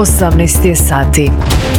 18 je sati.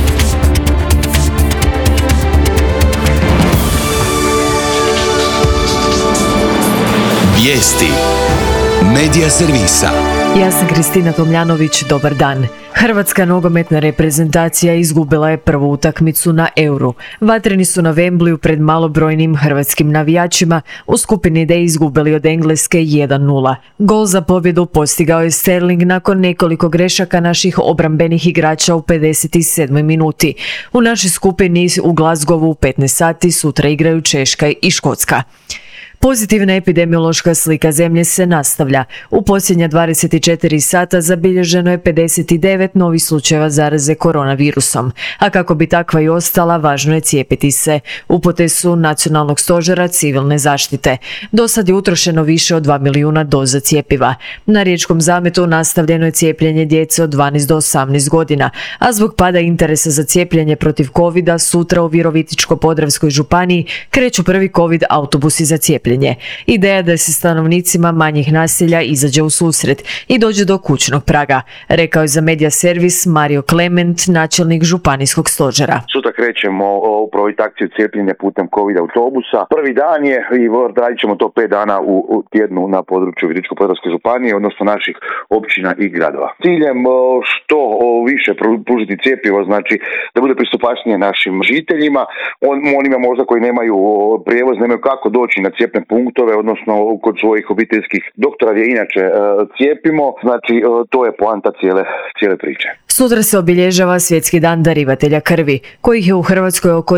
Vijesti Medija servisa. Ja sam Kristina Tomljanović, dobar dan. Hrvatska nogometna reprezentacija izgubila je prvu utakmicu na Euru. Vatreni su na Wembleyu pred malobrojnim hrvatskim navijačima u skupini D izgubili od Engleske 1:0. Gol za pobjedu postigao je Sterling nakon nekoliko grešaka naših obrambenih igrača u 57. minuti. U našoj skupini u Glasgowu u 15 sati sutra igraju Češka i Škotska. Pozitivna epidemiološka slika zemlje se nastavlja. U posljednja 24 sata zabilježeno je 59 novih slučajeva zaraze koronavirusom. A kako bi takva i ostala, važno je cijepiti se. Upute su Nacionalnog stožera civilne zaštite. Do sad je utrošeno više od 2 milijuna doza cjepiva. Na Riječkom zametu nastavljeno je cijepljenje djece od 12 do 18 godina, a zbog pada interesa za cijepljenje protiv covida sutra u Virovitičko-podravskoj županiji kreću prvi covid autobusi za cijepljenje. Ideja je da se stanovnicima manjih naselja izađe u susret i dođe do kućnog praga, rekao je za Medija servis Mario Klement, načelnik županijskog stožera. Sutra krećemo provesti akciju cijepljenja putem covid autobusa. Prvi dan je i radit ćemo to 5 dana u tjednu na području Virovitičko-podravske županije, odnosno naših općina i gradova. Ciljem što više pružiti cjepivo, znači da bude pristupačnije našim žiteljima, onima možda koji nemaju prijevoz, nemaju kako doći na cijepne punktove, odnosno kod svojih obiteljskih doktora gdje inače cijepimo, znači to je poanta cijele priče. Sutra se obilježava Svjetski dan darivatelja krvi, kojih je u Hrvatskoj oko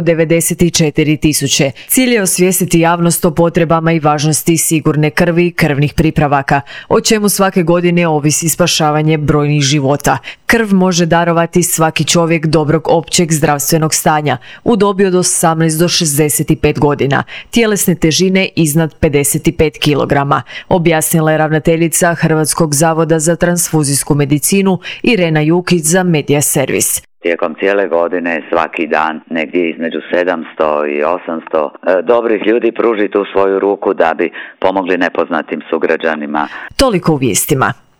94.000. Cilj je osvijestiti javnost o potrebama i važnosti sigurne krvi i krvnih pripravaka, o čemu svake godine ovisi spašavanje brojnih života. Krv može darovati svaki čovjek dobrog općeg zdravstvenog stanja u dobi od 18 do 65 godina, tjelesne težine iznad 55 kg, objasnila je ravnateljica Hrvatskog zavoda za transfuzijsku medicinu Irena Jukić za Medija servis. Tijekom cijele godine, svaki dan, negdje između 700 i 800 dobrih ljudi pruži tu svoju ruku da bi pomogli nepoznatim sugrađanima. Toliko u vijestima.